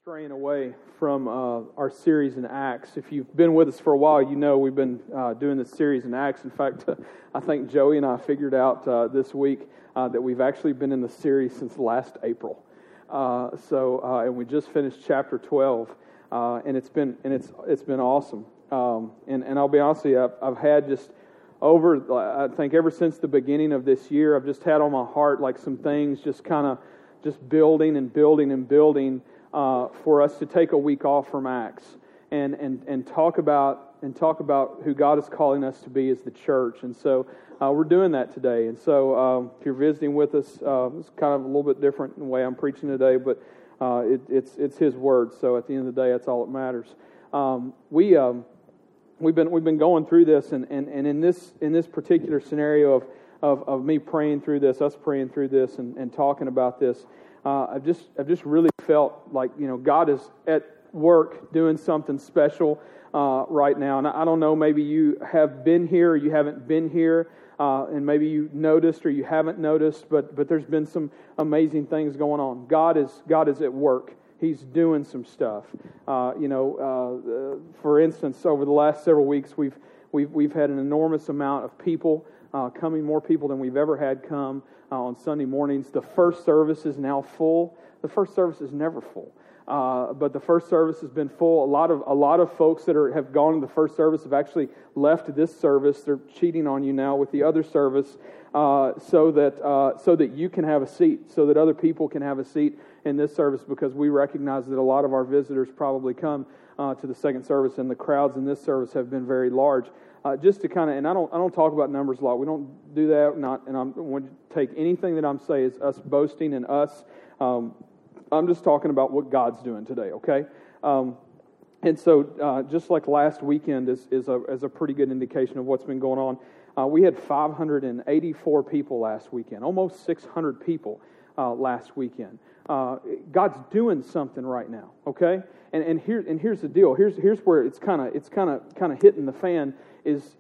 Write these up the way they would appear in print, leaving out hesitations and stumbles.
straying away from our series in Acts. If you've been with us for a while, you know we've been doing this series in Acts. In fact, I think Joey and I figured out this week that we've actually been in the series since last April. And we just finished chapter 12, and it's been awesome. And I'll be honest with you, I've had just I think ever since the beginning of this year, I've just had on my heart like some things just kind of just building and building and building for us to take a week off from Acts and talk about who God is calling us to be as the church. And so we're doing that today. And so if you're visiting with us, it's kind of a little bit different in the way I'm preaching today, but it's His Word. So at the end of the day, that's all that matters. We've been going through this, and in this particular scenario of me praying through this, us praying through this, and talking about this, I've just really felt like God is at work doing something special right now. And I don't know, maybe you have been here or you haven't been here, and maybe you noticed or you haven't noticed, but there's been some amazing things going on. God is at work. He's doing some stuff. For instance, over the last several weeks, we've had an enormous amount of people coming, more people than we've ever had come on Sunday mornings. The first service is now full. The first service is never full, but the first service has been full. A lot of folks that have gone to the first service have actually left this service. They're cheating on you now with the other service, so that you can have a seat, so that other people can have a seat in this service, because we recognize that a lot of our visitors probably come to the second service, and the crowds in this service have been very large. Just to kind of, and I don't talk about numbers a lot. We don't do that. And I don't want to take anything that I'm saying as us boasting and us. I'm just talking about what God's doing today. Okay. And so just like last weekend is a pretty good indication of what's been going on. We had 584 people last weekend, almost 600 people last weekend. God's doing something right now, okay? And here's the deal. Here's where it's kind of hitting the fan. Is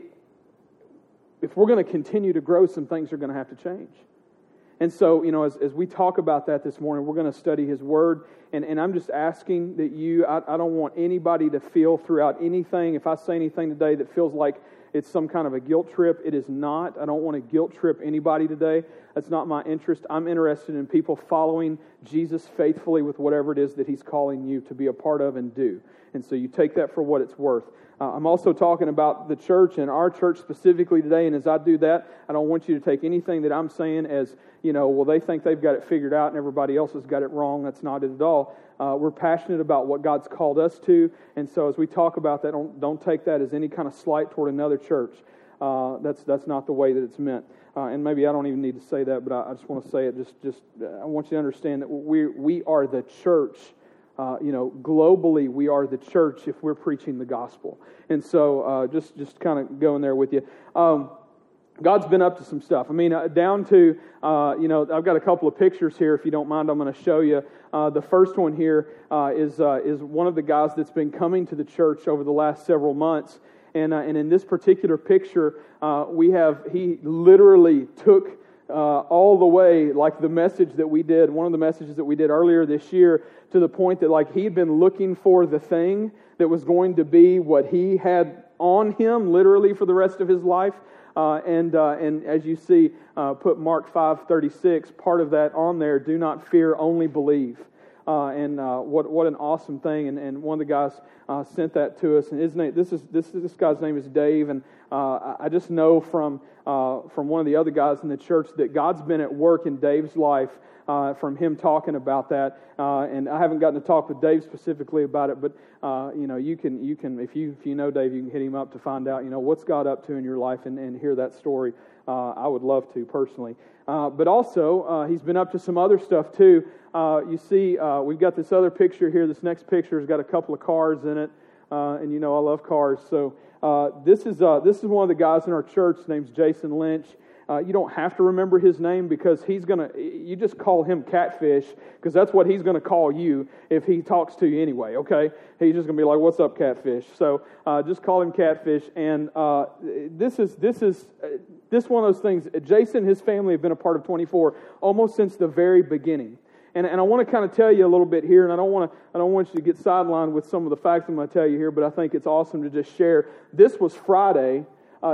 if we're going to continue to grow, some things are going to have to change. And so as we talk about that this morning, we're going to study His Word, and I'm just asking that I don't want anybody to feel throughout anything. If I say anything today that feels like it's some kind of a guilt trip, it is not. I don't want to guilt trip anybody today. That's not my interest. I'm interested in people following Jesus faithfully with whatever it is that He's calling you to be a part of and do. And so you take that for what it's worth. I'm also talking about the church and our church specifically today, and as I do that, I don't want you to take anything that I'm saying as, well, they think they've got it figured out and everybody else has got it wrong. That's not it at all. We're passionate about what God's called us to, and so as we talk about that, don't take that as any kind of slight toward another church. That's not the way that it's meant. And maybe I don't even need to say that, but I just want to say it. Just I want you to understand that we are the church. Globally, we are the church if we're preaching the gospel. And so just kind of going there with you. God's been up to some stuff. I mean, down to, I've got a couple of pictures here. If you don't mind, I'm going to show you. The first one here is one of the guys that's been coming to the church over the last several months. And in this particular picture, he literally took all the way, like the message that we did, one of the messages that we did earlier this year, to the point that like he'd been looking for the thing that was going to be what he had on him, literally for the rest of his life. And as you see, put Mark 5:36, part of that on there. Do not fear, only believe. What an awesome thing! And one of the guys sent that to us. And his name, this guy's name is Dave. And I just know from one of the other guys in the church that God's been at work in Dave's life. From him talking about that, and I haven't gotten to talk with Dave specifically about it, but you can if you know Dave, you can hit him up to find out what's God up to in your life and hear that story. I would love to personally, but also he's been up to some other stuff too. You see, we've got this other picture here. This next picture has got a couple of cars in it, and I love cars. So this is one of the guys in our church. His name's Jason Lynch. You don't have to remember his name because you just call him Catfish because that's what he's going to call you if he talks to you anyway, okay? He's just going to be like, what's up, Catfish? So just call him Catfish. And this one of those things, Jason and his family have been a part of 24 almost since the very beginning. And I want to kind of tell you a little bit here, and I don't want you to get sidelined with some of the facts I'm going to tell you here, but I think it's awesome to just share. This was Friday.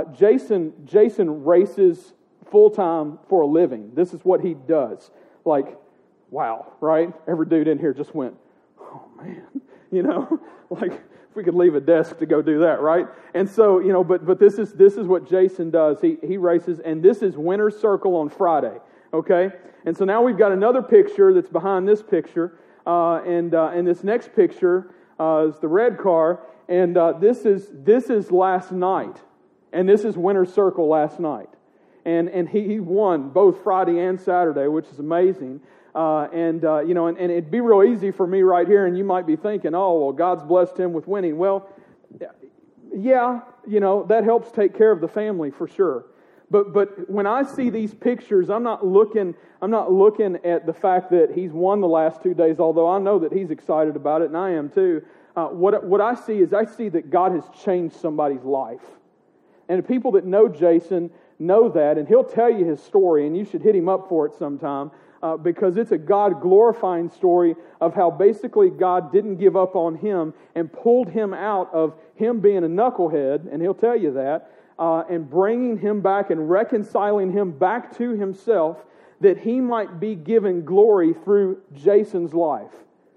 Jason races full-time for a living. This is what he does. Like, wow, right? Every dude in here just went, oh man, like if we could leave a desk to go do that, right? And so, but this is what Jason does. He races, and this is Winner's Circle on Friday, okay? And so now we've got another picture that's behind this picture, and this next picture is the red car, and this is last night, and this is Winner's Circle last night, and he won both Friday and Saturday, which is amazing. And it'd be real easy for me right here, and you might be thinking, oh, well, God's blessed him with winning. Well, yeah, that helps take care of the family for sure. But when I see these pictures, I'm not looking at the fact that he's won the last 2 days, although I know that he's excited about it, and I am too. What I see is that God has changed somebody's life. And the people that know Jason know that, and he'll tell you his story, and you should hit him up for it sometime. Because it's a God-glorifying story of how basically God didn't give up on him and pulled him out of him being a knucklehead, and he'll tell you that, and bringing him back and reconciling him back to himself that he might be given glory through Jason's life.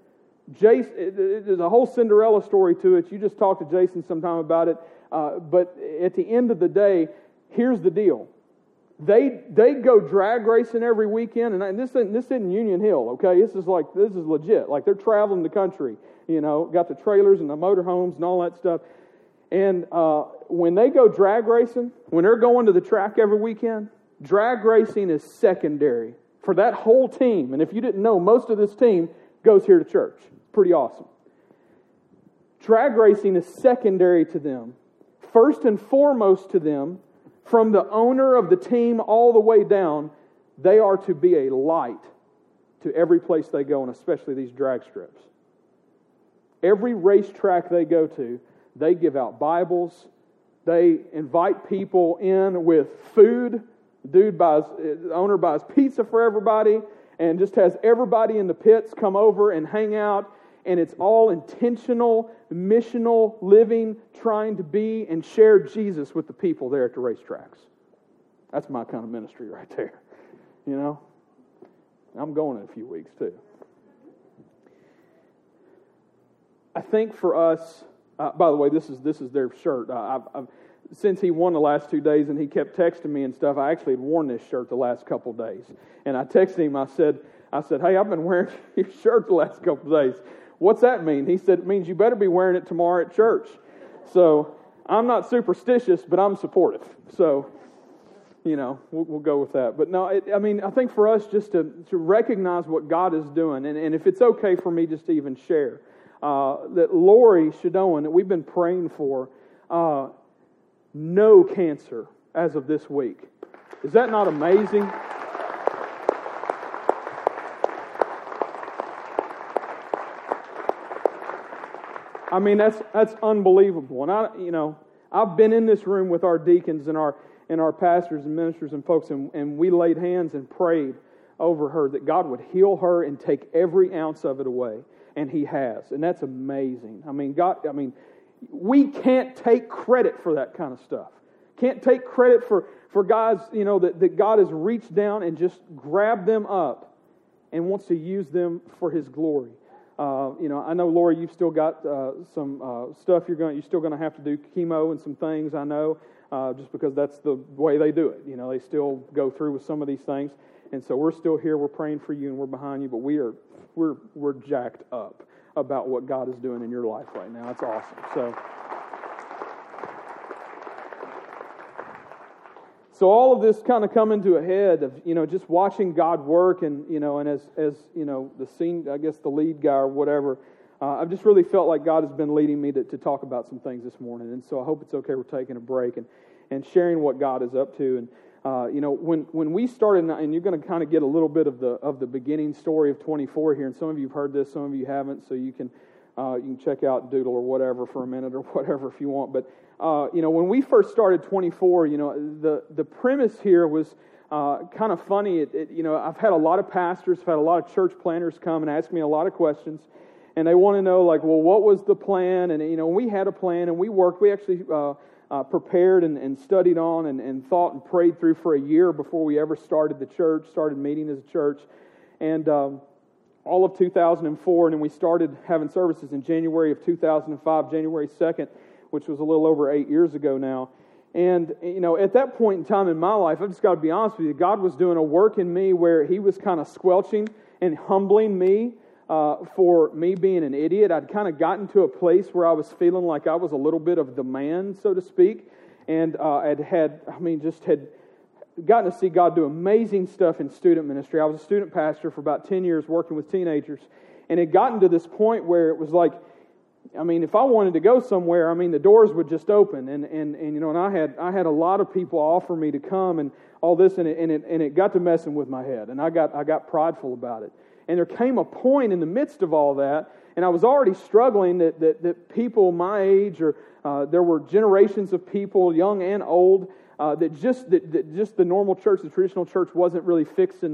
There's a whole Cinderella story to it. You just talk to Jason sometime about it. But at the end of the day, here's the deal. They go drag racing every weekend, and this isn't Union Hill, okay? This is legit. Like they're traveling the country, got the trailers and the motorhomes and all that stuff. And when they go drag racing, when they're going to the track every weekend, drag racing is secondary for that whole team. And if you didn't know, most of this team goes here to church. Pretty awesome. Drag racing is secondary to them. First and foremost to them, from the owner of the team all the way down, they are to be a light to every place they go, and especially these drag strips. Every racetrack they go to, they give out Bibles. They invite people in with food. The owner buys pizza for everybody and just has everybody in the pits come over and hang out. And it's all intentional, missional living, trying to be and share Jesus with the people there at the racetracks. That's my kind of ministry right there. I'm going in a few weeks too. I think for us, by the way, this is their shirt. Since he won the last 2 days and he kept texting me and stuff, I actually had worn this shirt the last couple of days. And I texted him, I said, hey, I've been wearing your shirt the last couple of days. What's that mean? He said, it means you better be wearing it tomorrow at church. So I'm not superstitious, but I'm supportive. So, we'll go with that. But no, I think for us just to recognize what God is doing, and if it's okay for me just to even share, that Lori Shadoan, that we've been praying for, no cancer as of this week. Is that not amazing? I mean, that's unbelievable. And I've been in this room with our deacons and our pastors and ministers and folks, and we laid hands and prayed over her that God would heal her and take every ounce of it away. And He has. And that's amazing. We can't take credit for that kind of stuff. Can't take credit for guys, that God has reached down and just grabbed them up and wants to use them for His glory. I know, Lori, you've still got some stuff you're still going to have to do chemo and some things, I know, just because that's the way they do it. They still go through with some of these things. And so we're still here, we're praying for you and we're behind you, but we're jacked up about what God is doing in your life right now. It's awesome. So all of this kind of coming to a head of, just watching God work and as the scene, I guess the lead guy or whatever, I've just really felt like God has been leading me to talk about some things this morning. And so I hope it's okay we're taking a break and sharing what God is up to. And, when we started, and you're going to kind of get a little bit of the beginning story of 24 here, and some of you have heard this, some of you haven't, so you can check out Doodle or whatever for a minute or whatever if you want. But when we first started 24, the premise here was kind of funny. I've had a lot of pastors, I've had a lot of church planners come and ask me a lot of questions, and they want to know, like, well, what was the plan? And we had a plan, and we worked. We actually prepared and studied on and thought and prayed through for a year before we ever started the church, started meeting as a church, and all of 2004, and then we started having services in January of 2005, January 2nd, which was a little over 8 years ago now. And, at that point in time in my life, I've just got to be honest with you, God was doing a work in me where He was kind of squelching and humbling me for me being an idiot. I'd kind of gotten to a place where I was feeling like I was a little bit of the man, so to speak, and had gotten to see God do amazing stuff in student ministry. I was a student pastor for about 10 years working with teenagers, and it gotten to this point where it was like, if I wanted to go somewhere, the doors would just open, and I had a lot of people offer me to come and all this, and it got to messing with my head, and I got prideful about it. And there came a point in the midst of all that, and I was already struggling that people my age, or there were generations of people, young and old, that just the normal church, the traditional church, wasn't really fixing,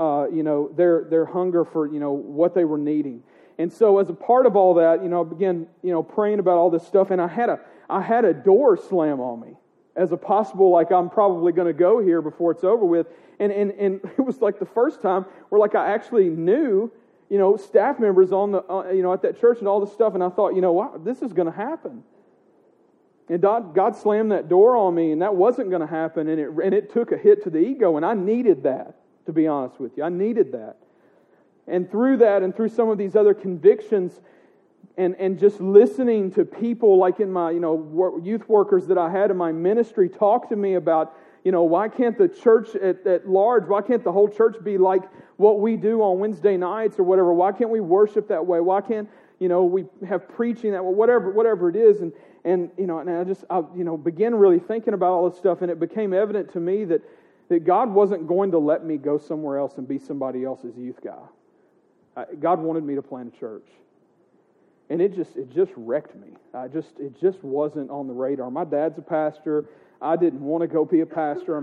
their hunger for, what they were needing. And so, as a part of all that, I began, praying about all this stuff, and I had a door slam on me as a possible, like, I'm probably going to go here before it's over with, and it was like the first time where, like, I actually knew, staff members on the, at that church and all this stuff, and I thought, wow, this is going to happen. And God slammed that door on me, and that wasn't going to happen, and it took a hit to the ego, and I needed that, to be honest with you. I needed that. And through that, and through some of these other convictions, and just listening to people like in my, youth workers that I had in my ministry talk to me about, why can't the church at large, why can't the whole church be like what we do on Wednesday nights or whatever? Why can't we worship that way? Why can't, we have preaching that way? Whatever it is. And I began really thinking about all this stuff, and it became evident to me that God wasn't going to let me go somewhere else and be somebody else's youth guy. God wanted me to plant a church. And it just wrecked me. It just wasn't on the radar. My dad's a pastor. I didn't want to go be a pastor.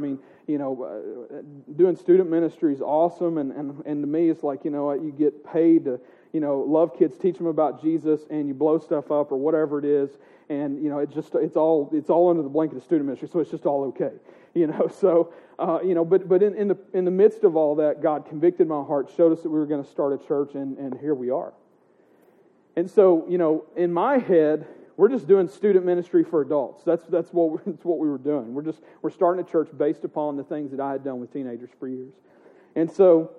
Doing student ministry is awesome, and to me it's like, you get paid to, love kids, teach them about Jesus, and you blow stuff up or whatever it is, and it's all under the blanket of student ministry, so it's just all okay, So but in the midst of all that, God convicted my heart, showed us that we were going to start a church, and here we are. And so, in my head, we're just doing student ministry for adults. That's what we were doing. We're starting a church based upon the things that I had done with teenagers for years. And so,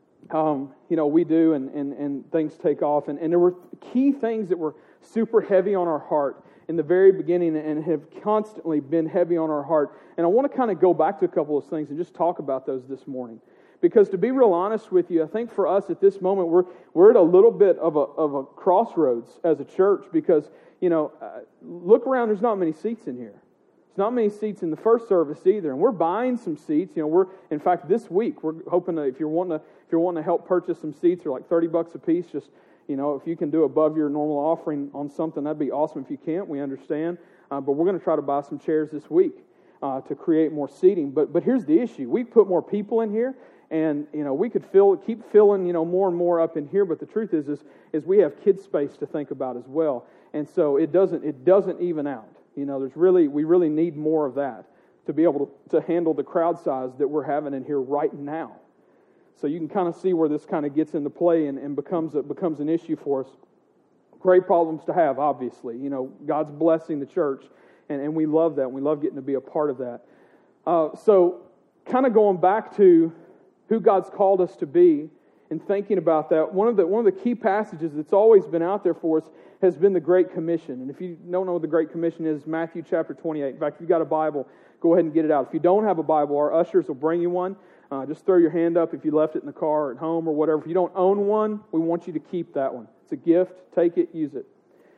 we do, and things take off. And there were key things that were super heavy on our heart in the very beginning and have constantly been heavy on our heart. And I want to kind of go back to a couple of things and just talk about those this morning. Because to be real honest with you, I think for us at this moment, we're at a little bit of a crossroads as a church because, look around, there's not many seats in here. There's not many seats in the first service either, and we're buying some seats. In fact, this week, we're hoping that if you're wanting to help purchase some seats, they're like $30 a piece. Just, if you can do above your normal offering on something, that'd be awesome. If you can't, we understand. But we're going to try to buy some chairs this week to create more seating. But here's the issue. We put more people in here. And, we could keep filling, more and more up in here. But the truth is we have kids space to think about as well. And so it doesn't even out. We really need more of that to be able to handle the crowd size that we're having in here right now. So you can kind of see where this kind of gets into play and becomes an issue for us. Great problems to have, obviously. God's blessing the church. And we love that. We love getting to be a part of that. So kind of going back to who God's called us to be, and thinking about that, one of the key passages that's always been out there for us has been the Great Commission. And if you don't know what the Great Commission is, Matthew chapter 28. In fact, if you've got a Bible, go ahead and get it out. If you don't have a Bible, our ushers will bring you one. Just throw your hand up if you left it in the car or at home or whatever. If you don't own one, we want you to keep that one. It's a gift. Take it, use it.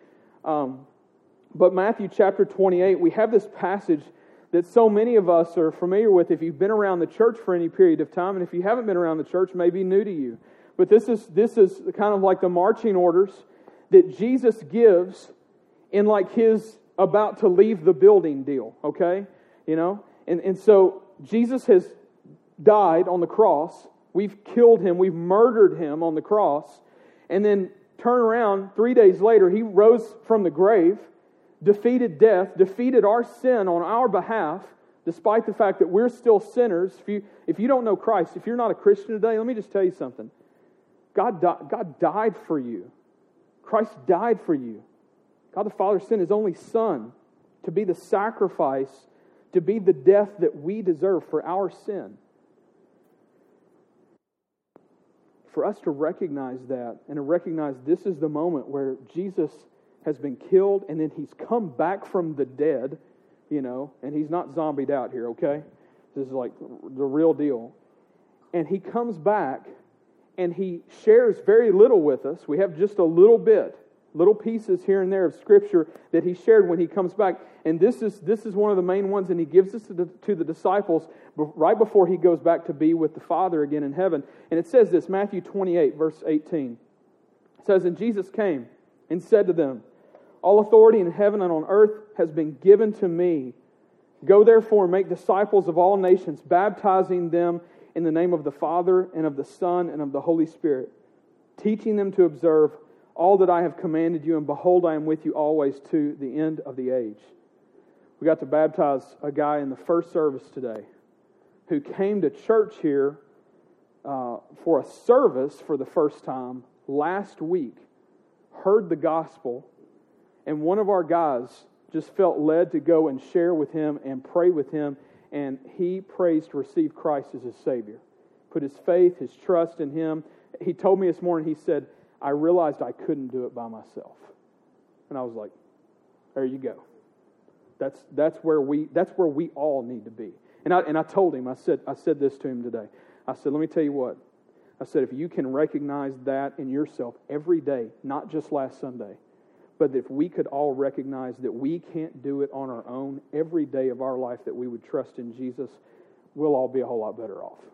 But Matthew chapter 28, we have this passage that so many of us are familiar with if you've been around the church for any period of time, and if you haven't been around the church, it may be new to you. But this is kind of like the marching orders that Jesus gives in like his about to leave the building deal, okay? And so Jesus has died on the cross. We've killed Him. We've murdered Him on the cross. And then turn around, 3 days later, He rose from the grave, defeated death, defeated our sin on our behalf, despite the fact that we're still sinners. If you don't know Christ, if you're not a Christian today, let me just tell you something. God died for you. Christ died for you. God the Father sent His only Son to be the sacrifice, to be the death that we deserve for our sin. For us to recognize that and to recognize this is the moment where Jesus has been killed and then He's come back from the dead, and He's not zombied out here, okay? This is like the real deal. And He comes back and He shares very little with us. We have just a little bit, little pieces here and there of Scripture that He shared when He comes back. And this is one of the main ones, and He gives this to the disciples right before He goes back to be with the Father again in heaven. And it says this, Matthew 28, verse 18. It says, "And Jesus came and said to them, 'All authority in heaven and on earth has been given to me. Go therefore and make disciples of all nations, baptizing them in the name of the Father and of the Son and of the Holy Spirit, teaching them to observe all that I have commanded you, and behold, I am with you always to the end of the age.'" We got to baptize a guy in the first service today who came to church here for a service for the first time last week, heard the gospel, and one of our guys just felt led to go and share with him and pray with him, and he prays to receive Christ as his Savior. Put his faith, his trust in Him. He told me this morning, he said, "I realized I couldn't do it by myself." And I was like, there you go. That's where we all need to be. And I told him, I said this to him today. I said, let me tell you what. I said, if you can recognize that in yourself every day, not just last Sunday, but if we could all recognize that we can't do it on our own every day of our life, that we would trust in Jesus, we'll all be a whole lot better off.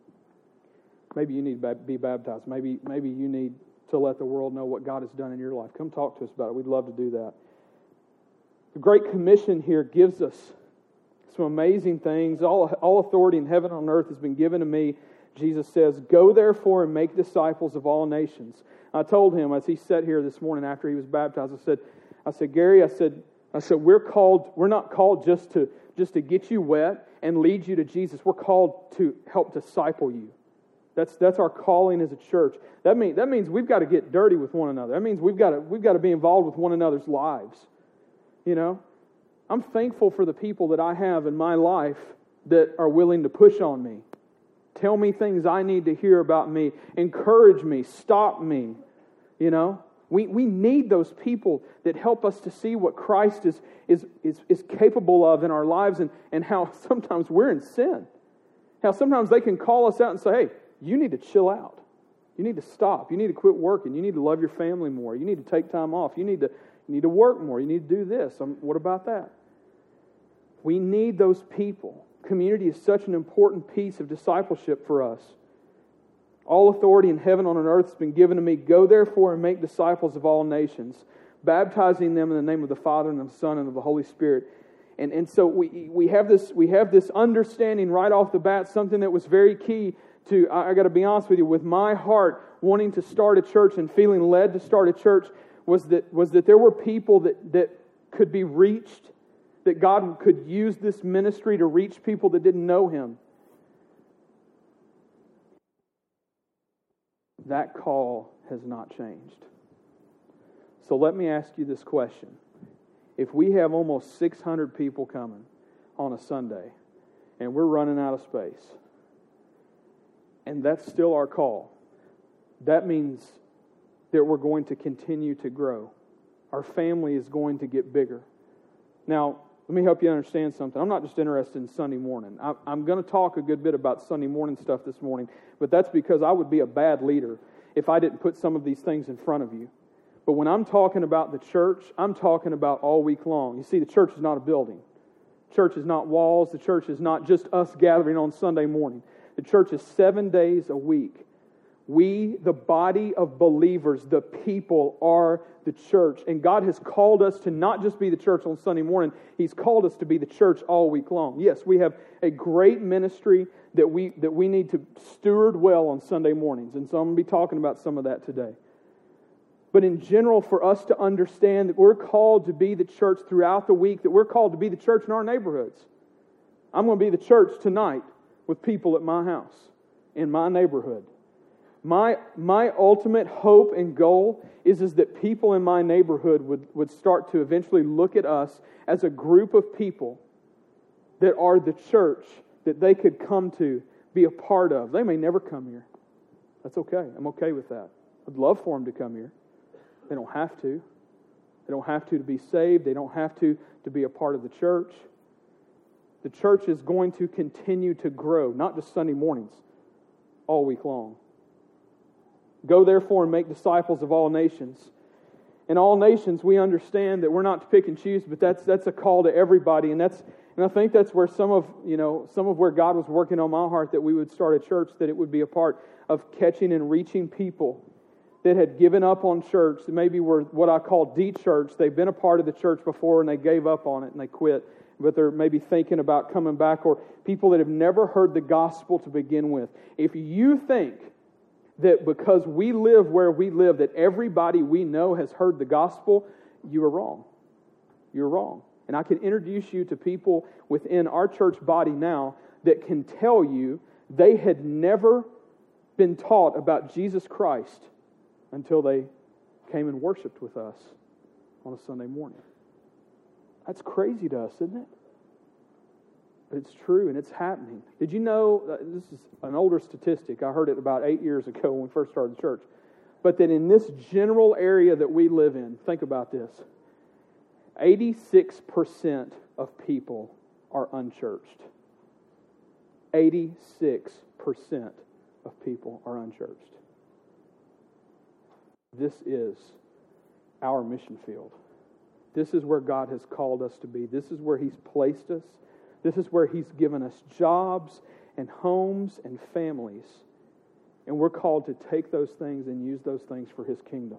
Maybe you need to be baptized. Maybe you need to let the world know what God has done in your life. Come talk to us about it. We'd love to do that. The Great Commission here gives us some amazing things. All authority in heaven and on earth has been given to me. Jesus says, "Go therefore and make disciples of all nations." I told him as he sat here this morning after he was baptized, I said, "Gary, I said, we're not called just to get you wet and lead you to Jesus. We're called to help disciple you. That's our calling as a church. That means we've got to get dirty with one another. That means we've got to be involved with one another's lives. I'm thankful for the people that I have in my life that are willing to push on me, tell me things I need to hear about me, encourage me, stop me. We need those people that help us to see what Christ is capable of in our lives, and how sometimes we're in sin. How sometimes they can call us out and say, "Hey, you need to chill out. You need to stop. You need to quit working. You need to love your family more. You need to take time off. You need to work more. You need to do this. What about that?" We need those people. Community is such an important piece of discipleship for us. "All authority in heaven and on earth has been given to me. Go therefore and make disciples of all nations, baptizing them in the name of the Father and of the Son and of the Holy Spirit." And so we have this understanding right off the bat, something that was very key to, I got to be honest with you, with my heart wanting to start a church and feeling led to start a church, was that there were people that could be reached, that God could use this ministry to reach people that didn't know Him. That call has not changed. So let me ask you this question. If we have almost 600 people coming on a Sunday, and we're running out of space, and that's still our call, that means that we're going to continue to grow. Our family is going to get bigger. Now, let me help you understand something. I'm not just interested in Sunday morning. I'm going to talk a good bit about Sunday morning stuff this morning, but that's because I would be a bad leader if I didn't put some of these things in front of you. But when I'm talking about the church, I'm talking about all week long. You see, the church is not a building. Church is not walls. The church is not just us gathering on Sunday morning. The church is 7 days a week. We, the body of believers, the people, are the church. And God has called us to not just be the church on Sunday morning. He's called us to be the church all week long. Yes, we have a great ministry that we need to steward well on Sunday mornings. And so I'm going to be talking about some of that today. But in general, for us to understand that we're called to be the church throughout the week, that we're called to be the church in our neighborhoods. I'm going to be the church tonight with people at my house, in my neighborhood. My ultimate hope and goal is that people in my neighborhood would start to eventually look at us as a group of people that are the church that they could come to, be a part of. They may never come here. That's okay. I'm okay with that. I'd love for them to come here. They don't have to. They don't have to be saved. They don't have to be a part of the church. The church is going to continue to grow, not just Sunday mornings, all week long. Go therefore and make disciples of all nations. In all nations, we understand that we're not to pick and choose, but that's a call to everybody, and I think that's where some of where God was working on my heart, that we would start a church, that it would be a part of catching and reaching people that had given up on church, that maybe were what I call de-church. They've been a part of the church before and they gave up on it and they quit, but they're maybe thinking about coming back, or people that have never heard the gospel to begin with. If you think that because we live where we live, that everybody we know has heard the gospel, you are wrong. You're wrong. And I can introduce you to people within our church body now that can tell you they had never been taught about Jesus Christ until they came and worshiped with us on a Sunday morning. That's crazy to us, isn't it? But it's true, and it's happening. Did you know, this is an older statistic, I heard it about 8 years ago when we first started the church, but that in this general area that we live in, think about this, 86% of people are unchurched. 86% of people are unchurched. This is our mission field. This is where God has called us to be. This is where He's placed us. This is where He's given us jobs and homes and families. And we're called to take those things and use those things for His kingdom.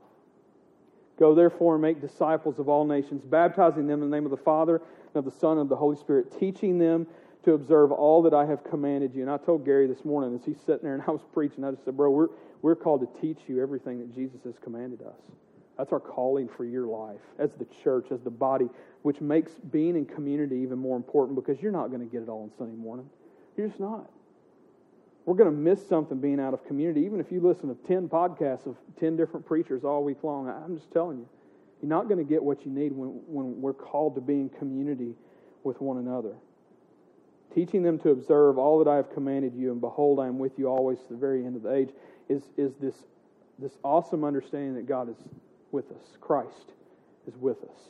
Go therefore and make disciples of all nations, baptizing them in the name of the Father, and of the Son, and of the Holy Spirit, teaching them to observe all that I have commanded you. And I told Gary this morning as he's sitting there and I was preaching, I just said, bro, we're called to teach you everything that Jesus has commanded us. That's our calling for your life as the church, as the body, which makes being in community even more important, because you're not going to get it all on Sunday morning. You're just not. We're going to miss something being out of community, even if you listen to 10 podcasts of 10 different preachers all week long. I'm just telling you, you're not going to get what you need when we're called to be in community with one another. Teaching them to observe all that I have commanded you, and behold, I am with you always to the very end of the age, is this awesome understanding that God is with us. Christ is with us.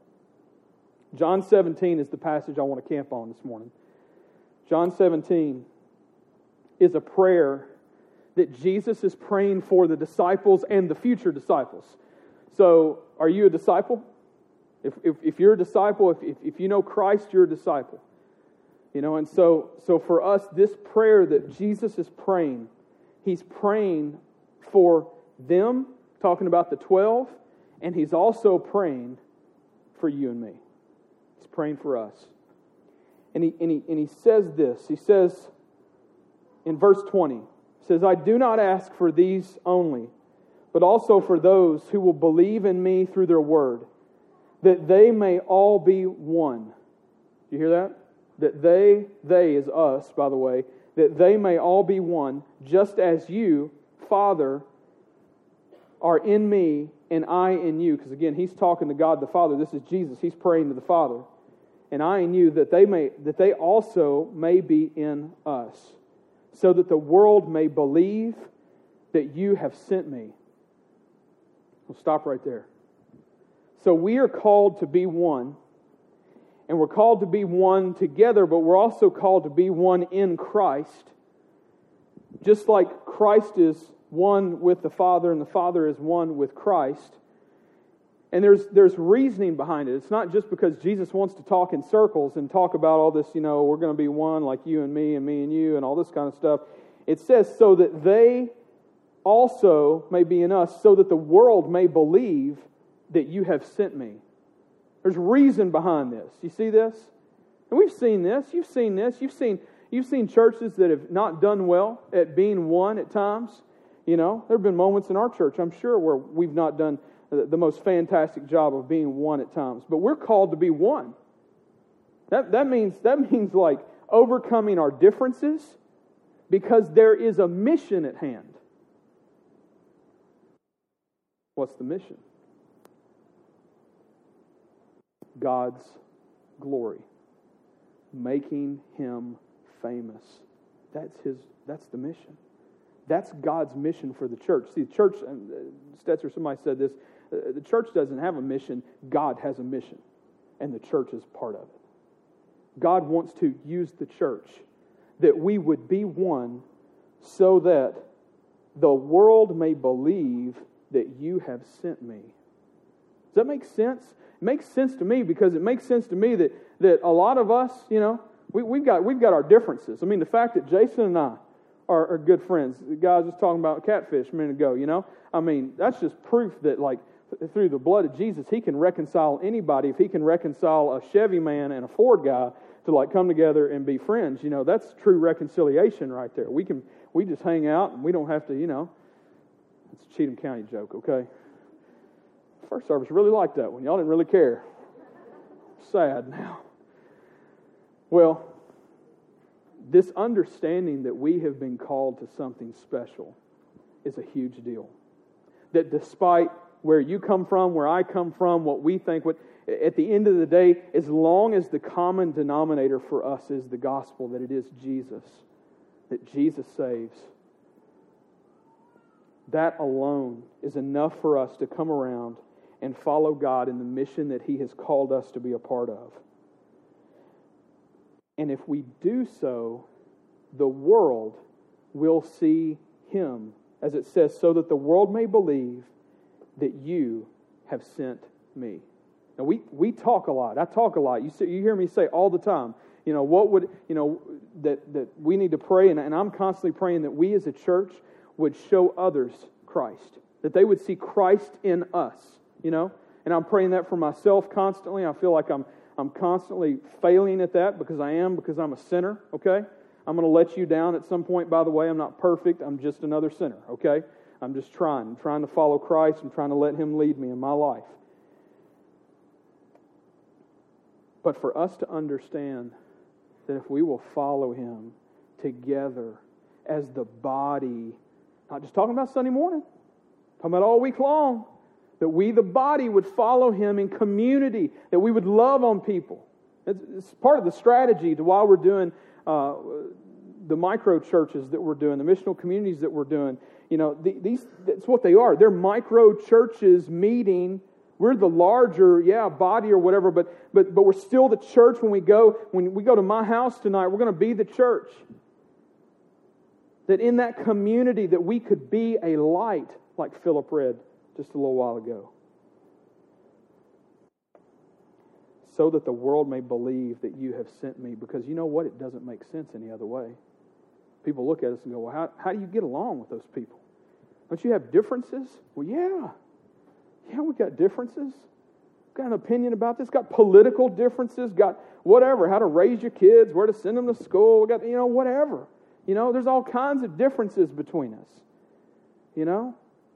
John 17 is the passage I want to camp on this morning. John 17 is a prayer that Jesus is praying for the disciples and the future disciples. So, are you a disciple? If you're a disciple, if you know Christ, you're a disciple. You know, and so for us, this prayer that Jesus is praying, He's praying for them, talking about the 12, and He's also praying for you and me. He's praying for us. And he says this. He says in verse 20, he says, I do not ask for these only, but also for those who will believe in me through their word, that they may all be one. Do you hear that? That they is us, by the way, that they may all be one, just as you, Father, are in me and I in you. Because again, He's talking to God the Father. This is Jesus. He's praying to the Father. And I in you, that they also may be in us, so that the world may believe that you have sent me. We'll stop right there. So we are called to be one. And we're called to be one together, but we're also called to be one in Christ. Just like Christ is one with the Father and the Father is one with Christ. And there's reasoning behind it. It's not just because Jesus wants to talk in circles and talk about all this, we're going to be one like you and me and you and all this kind of stuff. It says so that they also may be in us, so that the world may believe that you have sent me. There's reason behind this. You see this? And we've seen this. You've seen this. You've seen churches that have not done well at being one at times. There have been moments in our church, I'm sure, where we've not done the most fantastic job of being one at times. But we're called to be one. That means like overcoming our differences, because there is a mission at hand. What's the mission? God's glory. Making Him famous. That's the mission. That's God's mission for the church. See, the church, Stetzer, somebody said this, the church doesn't have a mission, God has a mission, and the church is part of it. God wants to use the church, that we would be one, so that the world may believe that you have sent me. Does that make sense? It makes sense to me, because it makes sense to me that a lot of us, we've got our differences. I mean, the fact that Jason and I are good friends. The guy was just talking about catfish a minute ago, I mean, that's just proof that, like, through the blood of Jesus, He can reconcile anybody. If He can reconcile a Chevy man and a Ford guy to, like, come together and be friends, that's true reconciliation right there. We just hang out, and we don't have to, it's a Cheatham County joke, okay? First service really liked that one. Y'all didn't really care. Sad now. Well, this understanding that we have been called to something special is a huge deal. That despite where you come from, where I come from, what we think, at the end of the day, as long as the common denominator for us is the gospel, that it is Jesus, that Jesus saves, that alone is enough for us to come around and follow God in the mission that He has called us to be a part of. And if we do so, the world will see Him, as it says, so that the world may believe that you have sent me. Now, we talk a lot. I talk a lot. You hear me say all the time, that we need to pray, and I'm constantly praying that we as a church would show others Christ, that they would see Christ in us, and I'm praying that for myself constantly. I feel like I'm constantly failing at that, because I'm a sinner, okay? I'm going to let you down at some point, by the way. I'm not perfect. I'm just another sinner, okay? I'm just trying to follow Christ and trying to let Him lead me in my life. But for us to understand that if we will follow Him together as the body, not just talking about Sunday morning, talking about all week long, that we, the body, would follow Him in community, that we would love on people. It's part of the strategy to why we're doing the micro churches that we're doing, the missional communities that we're doing. That's what they are. They're micro churches meeting. We're the larger, body or whatever, but we're still the church. When we go to my house tonight, we're going to be the church. That in that community, that we could be a light, like Philip read just a little while ago. So that the world may believe that you have sent me. Because you know what? It doesn't make sense any other way. People look at us and go, well, how do you get along with those people? Don't you have differences? Well, yeah. Yeah, we've got differences. Got an opinion about this. Got political differences. Got whatever. How to raise your kids. Where to send them to school. We got, whatever. There's all kinds of differences between us.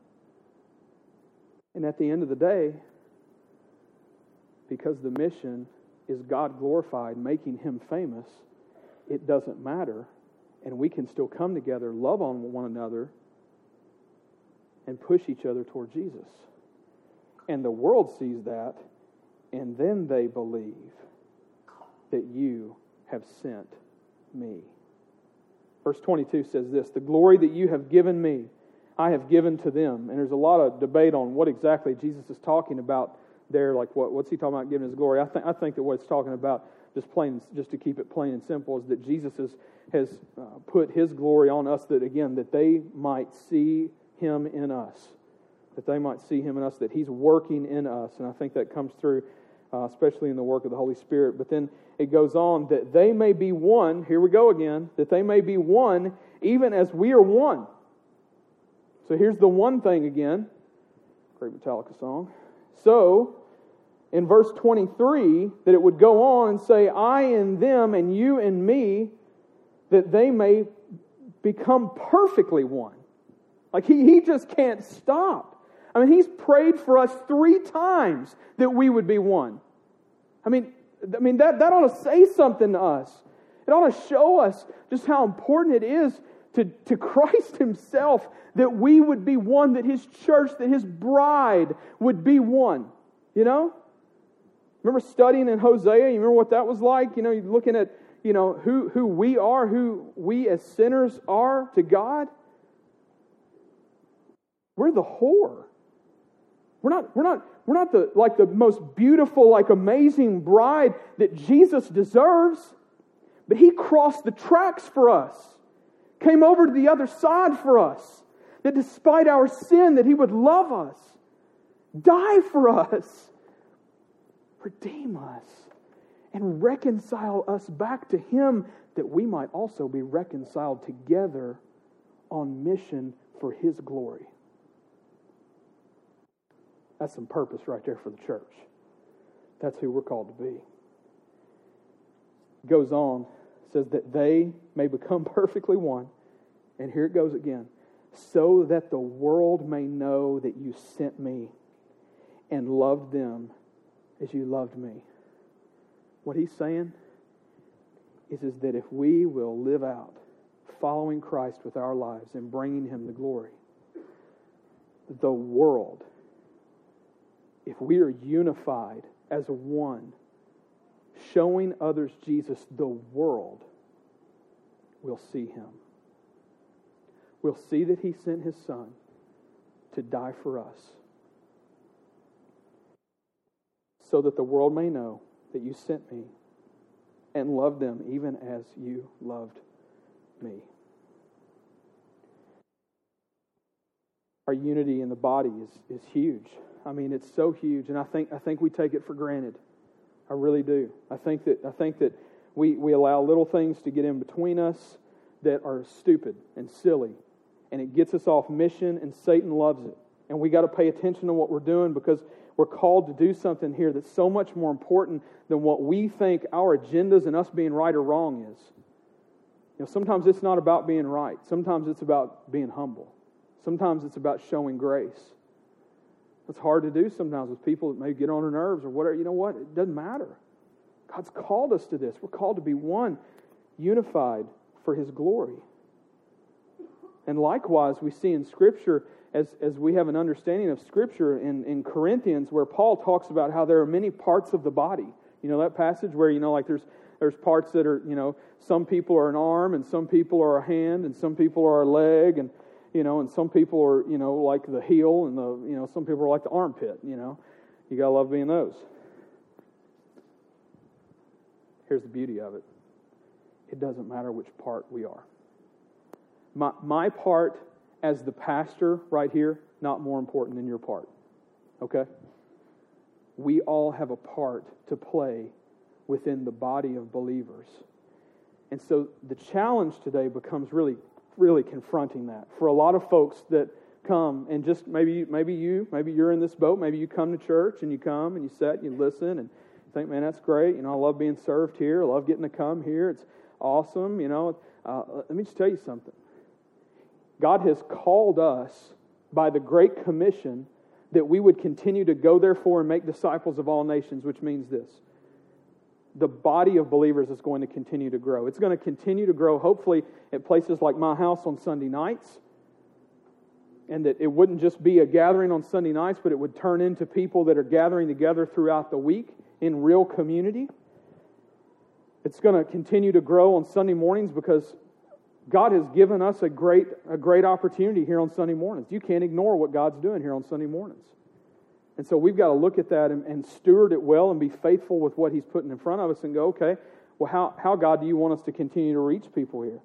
And at the end of the day, because the mission is God glorified, making Him famous, it doesn't matter. And we can still come together, love on one another, and push each other toward Jesus. And the world sees that, and then they believe that you have sent me. Verse 22 says this, the glory that you have given me, I have given to them. And there's a lot of debate on what exactly Jesus is talking about there. Like, what's He talking about giving His glory? I think that what it's talking about, just to keep it plain and simple, is that Jesus has put His glory on us, that they might see Him in us. That they might see Him in us, that He's working in us. And I think that comes through, especially in the work of the Holy Spirit. But then it goes on, that they may be one, here we go again, that they may be one, even as we are one. So here's the one thing again. Great Metallica song. So, in verse 23, that it would go on and say, I in them and you in me, that they may become perfectly one. Like he just can't stop. I mean, He's prayed for us 3 times that we would be one. I mean that ought to say something to us. It ought to show us just how important it is to Christ Himself that we would be one, that His church, that His bride would be one. You know? Remember studying in Hosea? You remember what that was like? You know, you're looking at, you know, who we are, who we as sinners are to God. We're the whore. We're not the most beautiful, like amazing bride that Jesus deserves. But He crossed the tracks for us. Came over to the other side for us. That despite our sin, that He would love us. Die for us. Redeem us. And reconcile us back to Him, that we might also be reconciled together on mission for His glory. That's some purpose right there for the church. That's who we're called to be. It goes on, says that they may become perfectly one. And here it goes again. So that the world may know that you sent me and loved them as you loved me. What He's saying is that if we will live out following Christ with our lives and bringing Him the glory, the world, if we are unified as one, showing others Jesus, the world will see Him. We'll see that He sent His Son to die for us, so that the world may know that you sent me and loved them even as you loved me. Our unity in the body is huge. I mean, it's so huge, and I think we take it for granted. I really do. I think that we allow little things to get in between us that are stupid and silly, and it gets us off mission, and Satan loves it. And we got to pay attention to what we're doing, because we're called to do something here that's so much more important than what we think our agendas and us being right or wrong is. You know, sometimes it's not about being right. Sometimes it's about being humble. Sometimes it's about showing grace. It's hard to do sometimes with people that may get on our nerves or whatever. You know what? It doesn't matter. God's called us to this. We're called to be one, unified for His glory. And likewise, we see in Scripture, as we have an understanding of Scripture in Corinthians, where Paul talks about how there are many parts of the body. You know that passage where, you know, like there's parts that are, you know, some people are an arm, and some people are a hand, and some people are a leg, and, you know, and some people are, you know, like the heel, and you know, some people are like the armpit, you know. You gotta love being those. Here's the beauty of it. It doesn't matter which part we are. My part as the pastor right here, not more important than your part. Okay? We all have a part to play within the body of believers. And so the challenge today becomes really, really confronting that. For a lot of folks that come and just maybe you're in this boat, maybe you come to church and you come and you sit and you listen and think, man, that's great. You know, I love being served here. I love getting to come here. It's awesome. You know, let me just tell you something. God has called us by the Great Commission that we would continue to go therefore and make disciples of all nations, which means this. The body of believers is going to continue to grow. It's going to continue to grow, hopefully, at places like my house on Sunday nights. And that it wouldn't just be a gathering on Sunday nights, but it would turn into people that are gathering together throughout the week in real community. It's going to continue to grow on Sunday mornings because God has given us a great opportunity here on Sunday mornings. You can't ignore what God's doing here on Sunday mornings. And so we've got to look at that and steward it well and be faithful with what He's putting in front of us and go, okay, well, how God do you want us to continue to reach people here?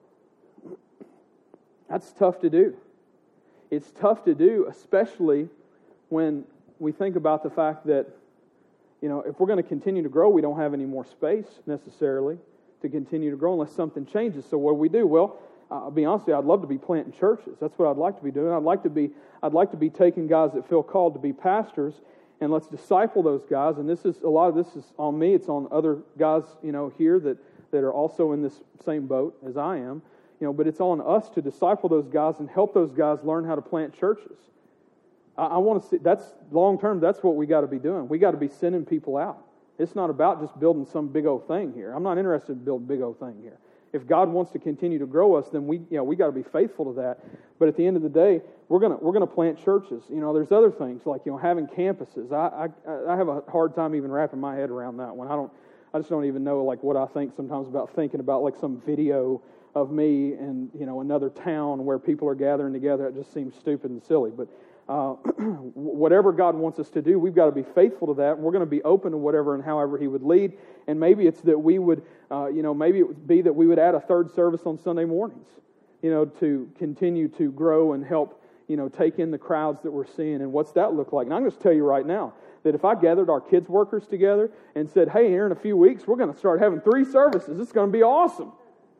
That's tough to do. It's tough to do, especially when we think about the fact that, you know, if we're going to continue to grow, we don't have any more space necessarily to continue to grow unless something changes. So what do? Well, I'll be honest with you, I'd love to be planting churches. That's what I'd like to be doing. I'd like to be taking guys that feel called to be pastors, and let's disciple those guys. And a lot of this is on me. It's on other guys, here that are also in this same boat as I am. But it's on us to disciple those guys and help those guys learn how to plant churches. I want to see, that's long term, that's what we got to be doing. We got to be sending people out. It's not about just building some big old thing here. I'm not interested in building a big old thing here. If God wants to continue to grow us, then we got to be faithful to that. But at the end of the day, we're gonna plant churches. There's other things like having campuses. I have a hard time even wrapping my head around that one. I just don't even know like what I think sometimes about thinking about like some video of me and another town where people are gathering together. It just seems stupid and silly. But whatever God wants us to do, we've got to be faithful to that. And we're going to be open to whatever and however He would lead. And maybe it's that we would, maybe it would be that we would add a third service on Sunday mornings, to continue to grow and help, take in the crowds that we're seeing. And what's that look like? And I'm going to tell you right now that if I gathered our kids workers together and said, hey, here in a few weeks, we're going to start having 3 services. It's going to be awesome.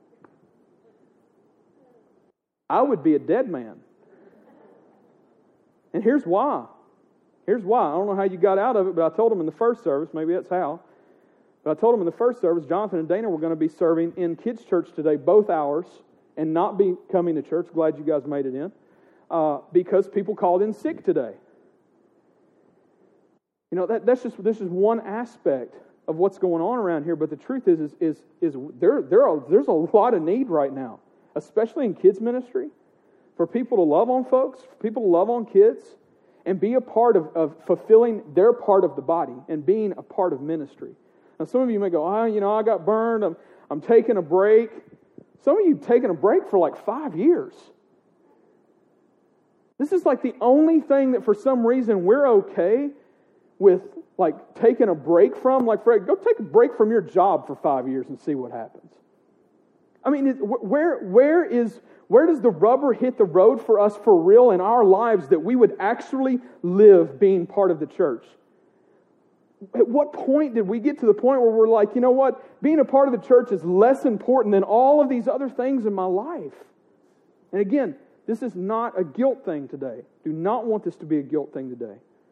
I would be a dead man. And here's why. I don't know how you got out of it, but I told them in the first service, maybe that's how. But I told them in the first service, Jonathan and Dana were going to be serving in kids' church today, both hours, and not be coming to church. Glad you guys made it in. Because people called in sick today. This is one aspect of what's going on around here. But the truth is there's a lot of need right now, especially in kids ministry, for people to love on folks, for people to love on kids, and be a part of fulfilling their part of the body and being a part of ministry. Now, some of you may go, I got burned. I'm taking a break. Some of you taking a break for like 5 years. This is like the only thing that for some reason we're okay with, like taking a break from. Like, Fred, go take a break from your job for 5 years and see what happens. I mean, where does the rubber hit the road for us for real in our lives that we would actually live being part of the church? At what point did we get to the point where we're like, you know what? Being a part of the church is less important than all of these other things in my life. And again, this is not a guilt thing today. Do not want this to be a guilt thing today.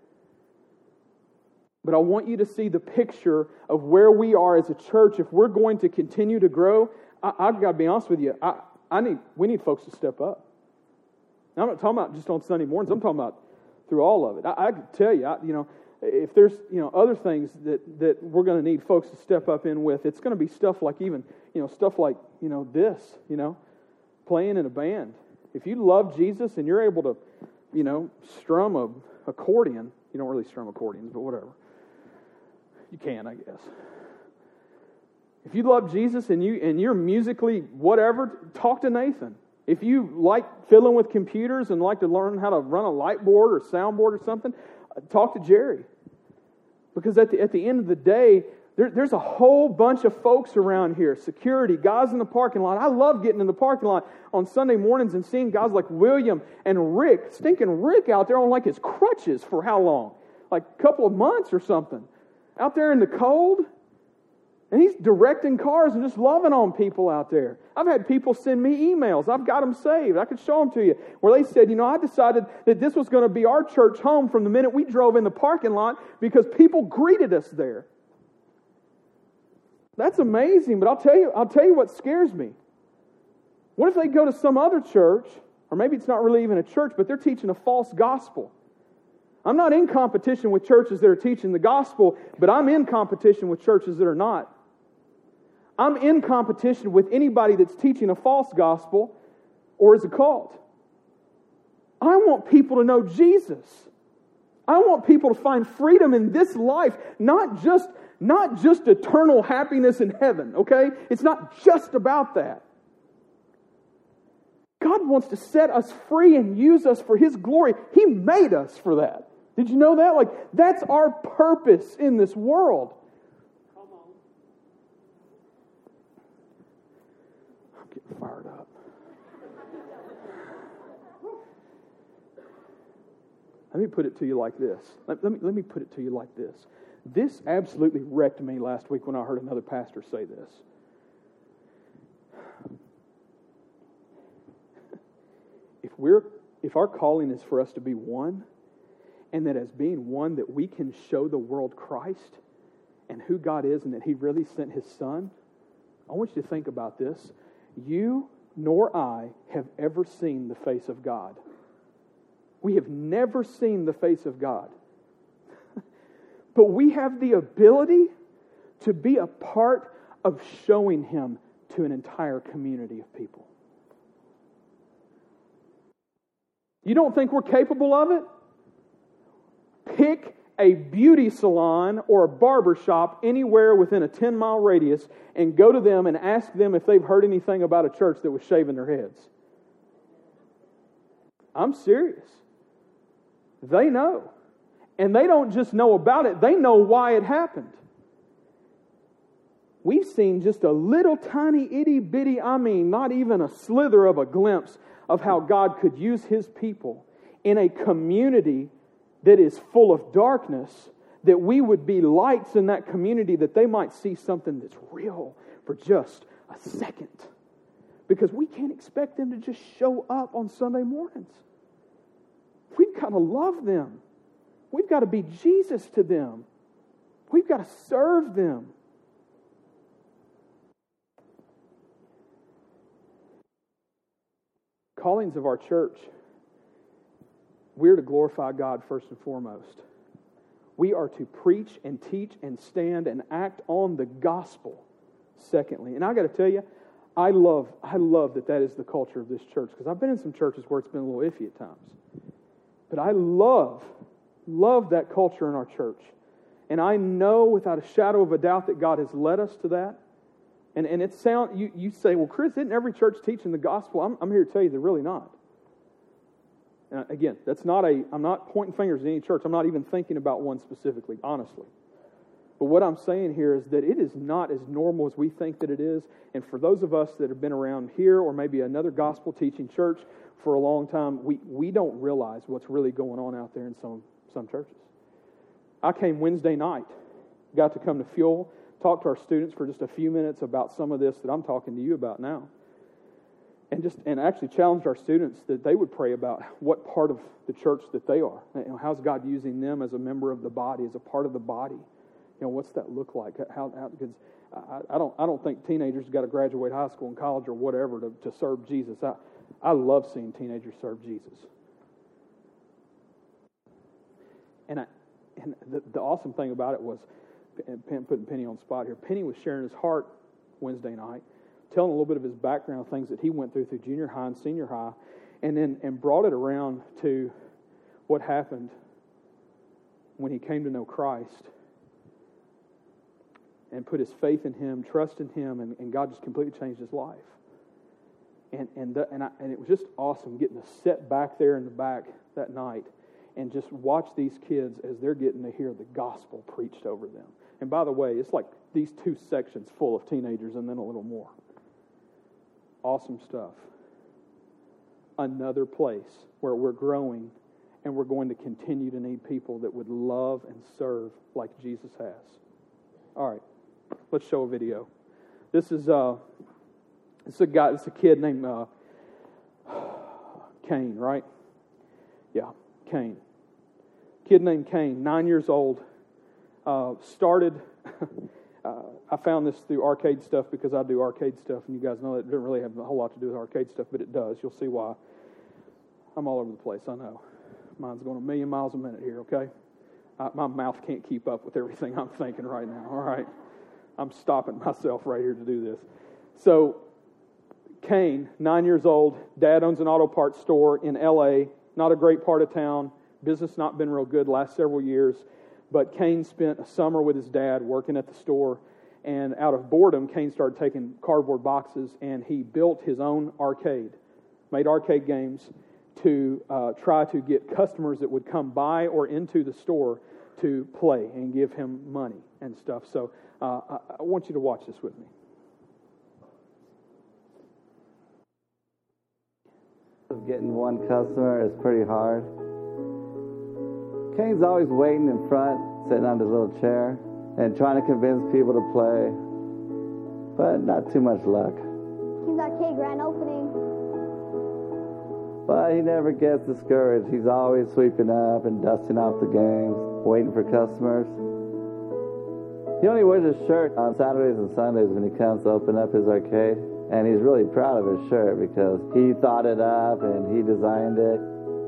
But I want you to see the picture of where we are as a church. If we're going to continue to grow, I've got to be honest with you. We need folks to step up. Now, I'm not talking about just on Sunday mornings. I'm talking about through all of it. I can tell you, if there's other things that we're going to need folks to step up in with, it's going to be stuff like even stuff like this, playing in a band. If you love Jesus and you're able to strum a accordion, you don't really strum accordions, but whatever. You can, I guess. If you love Jesus and you're musically whatever, talk to Nathan. If you like fiddling with computers and like to learn how to run a light board or soundboard or something, talk to Jerry. Because at the end of the day, there's a whole bunch of folks around here. Security, guys in the parking lot. I love getting in the parking lot on Sunday mornings and seeing guys like William and Rick, stinking Rick out there on like his crutches for how long? Like a couple of months or something. Out there in the cold. And he's directing cars and just loving on people out there. I've had people send me emails. I've got them saved. I could show them to you. Where they said, I decided that this was going to be our church home from the minute we drove in the parking lot because people greeted us there. That's amazing. But I'll tell you what scares me. What if they go to some other church, or maybe it's not really even a church, but they're teaching a false gospel? I'm not in competition with churches that are teaching the gospel, but I'm in competition with churches that are not. I'm in competition with anybody that's teaching a false gospel or is a cult. I want people to know Jesus. I want people to find freedom in this life, not just eternal happiness in heaven, okay? It's not just about that. God wants to set us free and use us for His glory. He made us for that. Did you know that? Like, that's our purpose in this world. I'm getting fired up. Let me put it to you like this. Let me put it to you like this. This absolutely wrecked me last week when I heard another pastor say this. if our calling is for us to be one, and that as being one that we can show the world Christ and who God is and that He really sent His Son, I want you to think about this. You nor I have ever seen the face of God. We have never seen the face of God. But we have the ability to be a part of showing Him to an entire community of people. You don't think we're capable of it? Pick a beauty salon or a barber shop anywhere within a 10-mile radius and go to them and ask them if they've heard anything about a church that was shaving their heads. I'm serious. They know. And they don't just know about it, they know why it happened. We've seen just a little tiny itty bitty, not even a slither of a glimpse of how God could use His people in a community that is full of darkness, that we would be lights in that community, that they might see something that's real for just a second. Because we can't expect them to just show up on Sunday mornings. We've got to love them. We've got to be Jesus to them. We've got to serve them. Callings of our church, we're to glorify God first and foremost. We are to preach and teach and stand and act on the gospel secondly. And I got to tell you, I love that is the culture of this church, because I've been in some churches where it's been a little iffy at times. But I love that culture in our church. And I know without a shadow of a doubt that God has led us to that. And you say, well, Chris, isn't every church teaching the gospel? I'm here to tell you they're really not. Again, I'm not pointing fingers at any church. I'm not even thinking about one specifically, honestly. But what I'm saying here is that it is not as normal as we think that it is. And for those of us that have been around here or maybe another gospel teaching church for a long time, we don't realize what's really going on out there in some churches. I came Wednesday night, got to come to Fuel, talk to our students for just a few minutes about some of this that I'm talking to you about now. And actually challenged our students that they would pray about what part of the church that they are. How's God using them as a member of the body, as a part of the body? What's that look like? Because I don't think teenagers got to graduate high school and college or whatever to serve Jesus. I love seeing teenagers serve Jesus. And the awesome thing about it was, putting Penny on the spot here, Penny was sharing his heart Wednesday night, telling a little bit of his background, things that he went through junior high and senior high, and brought it around to what happened when he came to know Christ and put his faith in Him, trust in Him, and God just completely changed his life. And it was just awesome getting to sit back there in the back that night and just watch these kids as they're getting to hear the gospel preached over them. And by the way, it's like these two sections full of teenagers and then a little more. Awesome stuff. Another place where we're growing and we're going to continue to need people that would love and serve like Jesus has. All right, let's show a video. This is a kid named Cain, right? Yeah, Cain. Kid named Cain, 9 years old. Started. I found this through arcade stuff because I do arcade stuff, and you guys know that it doesn't really have a whole lot to do with arcade stuff, but it does. You'll see why. I'm all over the place, I know. Mine's going a million miles a minute here, okay? My mouth can't keep up with everything I'm thinking right now, all right? I'm stopping myself right here to do this. So, Cain, 9 years old, dad owns an auto parts store in L.A., not a great part of town, business not been real good last several years, but Cain spent a summer with his dad working at the store, and out of boredom, Cain started taking cardboard boxes, and he built his own arcade, made arcade games to try to get customers that would come by or into the store to play and give him money and stuff. So I want you to watch this with me. Getting one customer is pretty hard. Cain's always waiting in front, sitting on his little chair, and trying to convince people to play, but not too much luck. King's Arcade grand opening. But he never gets discouraged. He's always sweeping up and dusting off the games, waiting for customers. He only wears his shirt on Saturdays and Sundays when he comes to open up his arcade. And he's really proud of his shirt because he thought it up and he designed it.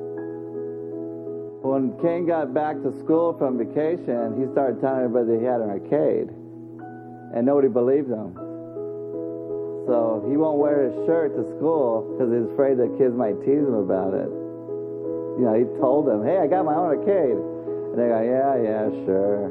When Kane got back to school from vacation, he started telling everybody that he had an arcade. And nobody believed him. So he won't wear his shirt to school because he's afraid that kids might tease him about it. You know, he told them, hey, I got my own arcade. And they go, yeah, sure.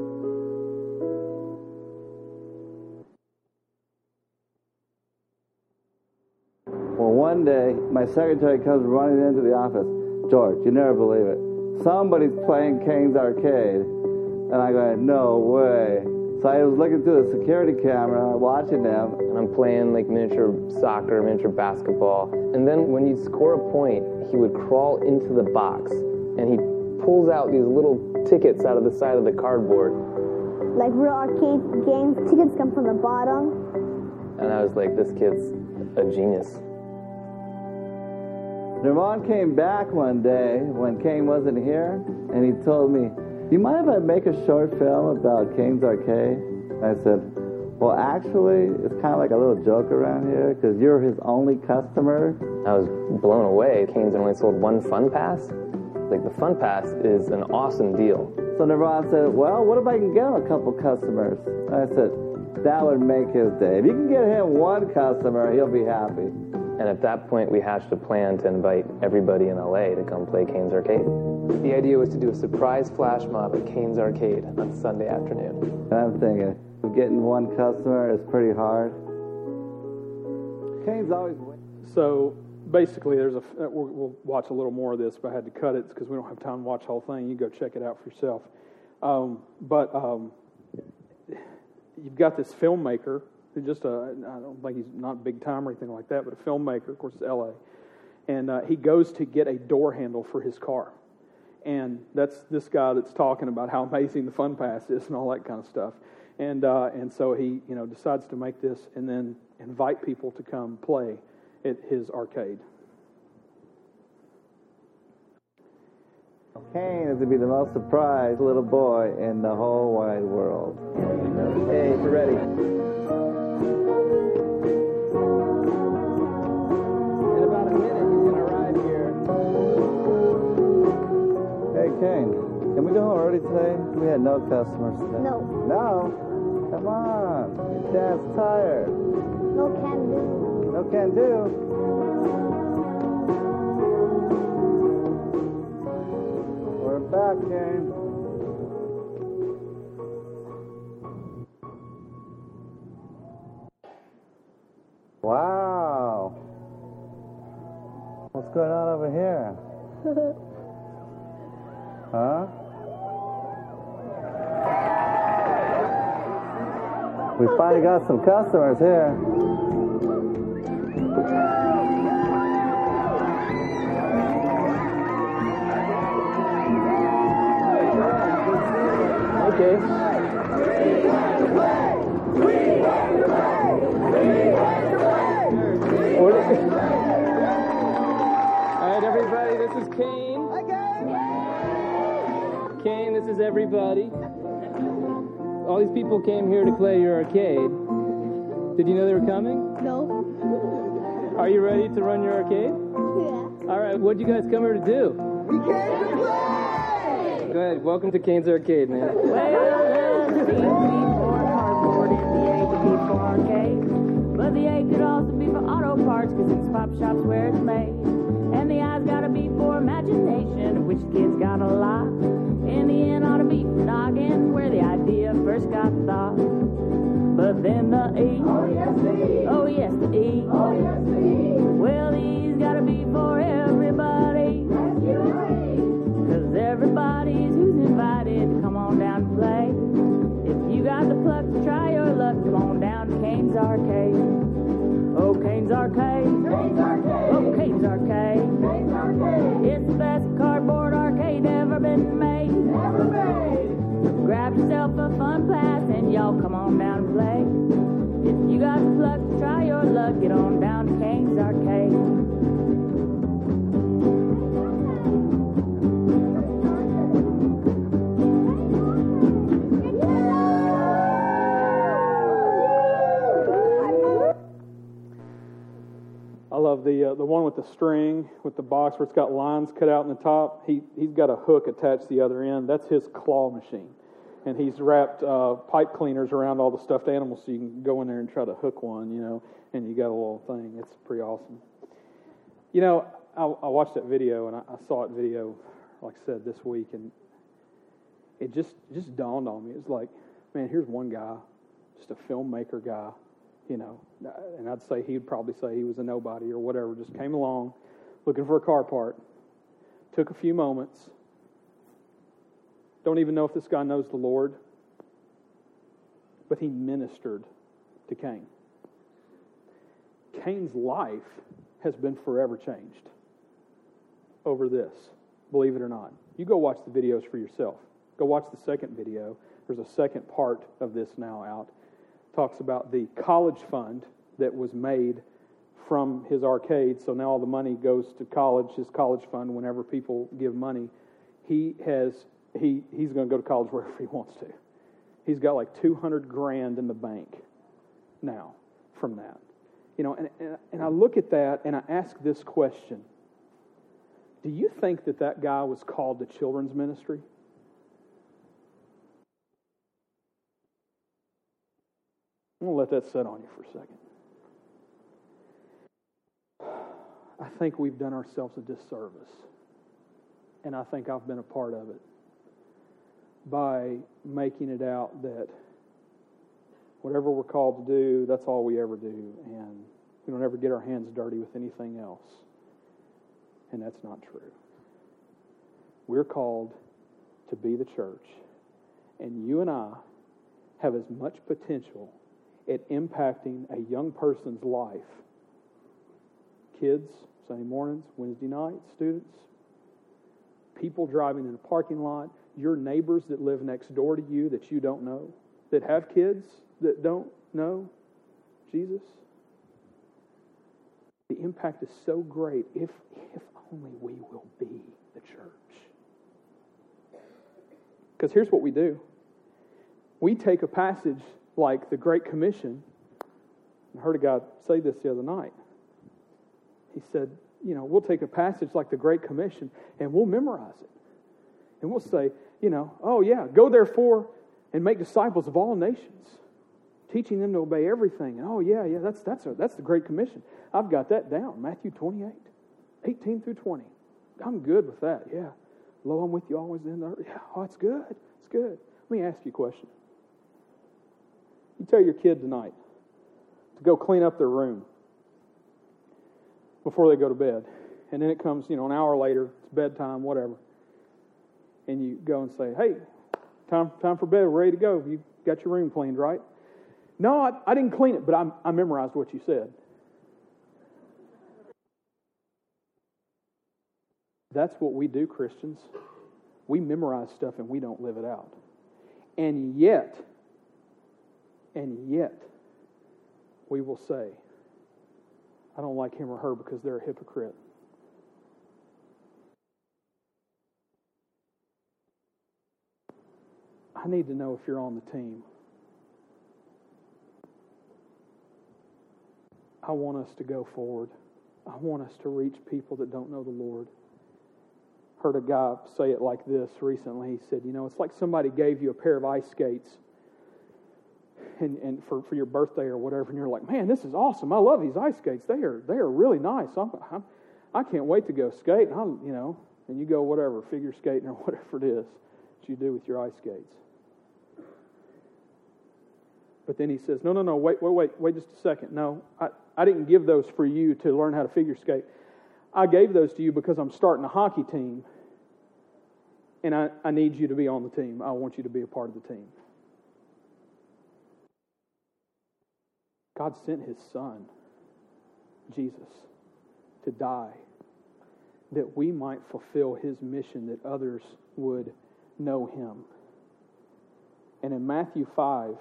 Well, one day, my secretary comes running into the office. George, you never believe it. Somebody's playing Kane's Arcade. And I go, no way. So I was looking through the security camera, watching them. And I'm playing like miniature soccer, miniature basketball. And then when you'd score a point, he would crawl into the box. And he pulls out these little tickets out of the side of the cardboard. Like real arcade games, tickets come from the bottom. And I was like, this kid's a genius. Nirvan came back one day when Kane wasn't here, and he told me, you mind if I make a short film about Kane's Arcade? I said, well, actually, it's kind of like a little joke around here, because you're his only customer. I was blown away. Kane's only sold one Fun Pass. Like, the Fun Pass is an awesome deal. So Nirvan said, well, what if I can get him a couple customers? I said, that would make his day. If you can get him one customer, he'll be happy. And at that point, we hatched a plan to invite everybody in LA to come play Kane's Arcade. The idea was to do a surprise flash mob at Kane's Arcade on Sunday afternoon. And I'm thinking, getting one customer is pretty hard. Kane's always wins. So basically, we'll watch a little more of this, but I had to cut it because we don't have time to watch the whole thing. You go check it out for yourself. But you've got this filmmaker. Just I don't think he's not big time or anything like that, but a filmmaker, of course, it's L.A. And he goes to get a door handle for his car. And that's this guy that's talking about how amazing the Fun Pass is and all that kind of stuff. And so he decides to make this and then invite people to come play at his arcade. Kane is to be the most surprised little boy in the whole wide world. Hey, we're ready. Kane, can we go home early today? We had no customers today. No. No? Come on. Your dad's tired. No can do. No can do. We're back, Kane. Wow. What's going on over here? Huh? We finally got some customers here. Okay. All right, everybody, this is Kane. Kane, this is everybody. All these people came here to play your arcade. Did you know they were coming? No. Are you ready to run your arcade? Yeah. All right, what'd you guys come here to do? We came to play! Go ahead, welcome to Kane's Arcade, man. Well, the C could be for cardboard and the A could be for arcade. But the A could also be for auto parts, cause it's pop shops where it's made. And the I's gotta be for imagination, of which kids got a lot. And the N ought to be for noggin, where the idea first got thought. But then the E, oh yes the E, oh yes the E, oh yes the E. Well, the E's gotta be for everybody. That's you right. Cause everybody's who's invited to come on down and play. If you got the pluck to try your luck, come on down to Kane's Arcade. Oh, Kane's Arcade. Kane's Arcade. Oh, Kane's Arcade. Kane's Arcade. It's the best cardboard arcade ever been made. Ever made. So grab yourself a Fun Pass and y'all come on down and play. If you got the pluck to try your luck, get on down to Kane's Arcade. the one with the string, with the box where it's got lines cut out in the top, he's got a hook attached to the other end. That's his claw machine. And he's wrapped pipe cleaners around all the stuffed animals so you can go in there and try to hook one, and you got a little thing. It's pretty awesome. I watched that video, and I saw it video, like I said, this week, and it just dawned on me. It was like, man, here's one guy, just a filmmaker guy, and I'd say he'd probably say he was a nobody or whatever, just came along looking for a car part, took a few moments, don't even know if this guy knows the Lord, but he ministered to Cain. Cain's life has been forever changed over this, believe it or not. You go watch the videos for yourself. Go watch the second video. There's a second part of this now out. Talks about the college fund that was made from his arcade. So now all the money goes to college, his college fund. Whenever people give money, he's going to go to college wherever he wants to. He's got like $200,000 in the bank now from that. And I look at that and I ask this question. Do you think that guy was called to children's ministry? I'm going to let that sit on you for a second. I think we've done ourselves a disservice. And I think I've been a part of it. By making it out that whatever we're called to do, that's all we ever do. And we don't ever get our hands dirty with anything else. And that's not true. We're called to be the church. And you and I have as much potential at impacting a young person's life. Kids, Sunday mornings, Wednesday nights, students, people driving in a parking lot, your neighbors that live next door to you that you don't know, that have kids that don't know Jesus. The impact is so great if only we will be the church. Because here's what we do. We take a passage like the Great Commission. I heard a guy say this the other night. He said, we'll take a passage like the Great Commission and we'll memorize it. And we'll say, oh yeah, go therefore and make disciples of all nations, teaching them to obey everything. And oh yeah, that's the Great Commission. I've got that down. Matthew 28, 18 through 20. I'm good with that. Yeah. Lo, I'm with you always in the earth. Yeah. Oh, it's good. It's good. Let me ask you a question. You tell your kid tonight to go clean up their room before they go to bed. And then it comes, an hour later, it's bedtime, whatever. And you go and say, hey, time for bed, we're ready to go. You got your room cleaned, right? No, I didn't clean it, but I memorized what you said. That's what we do, Christians. We memorize stuff and we don't live it out. And yet, we will say, I don't like him or her because they're a hypocrite. I need to know if you're on the team. I want us to go forward. I want us to reach people that don't know the Lord. Heard a guy say it like this recently. He said, it's like somebody gave you a pair of ice skates and for your birthday or whatever, and you're like, man, this is awesome. I love these ice skates. They are really nice. I can't wait to go skate. And you go whatever, figure skating or whatever it is that you do with your ice skates. But then he says, no, wait just a second. No, I didn't give those for you to learn how to figure skate. I gave those to you because I'm starting a hockey team, and I need you to be on the team. I want you to be a part of the team. God sent His Son, Jesus, to die that we might fulfill His mission that others would know Him. And in Matthew 5,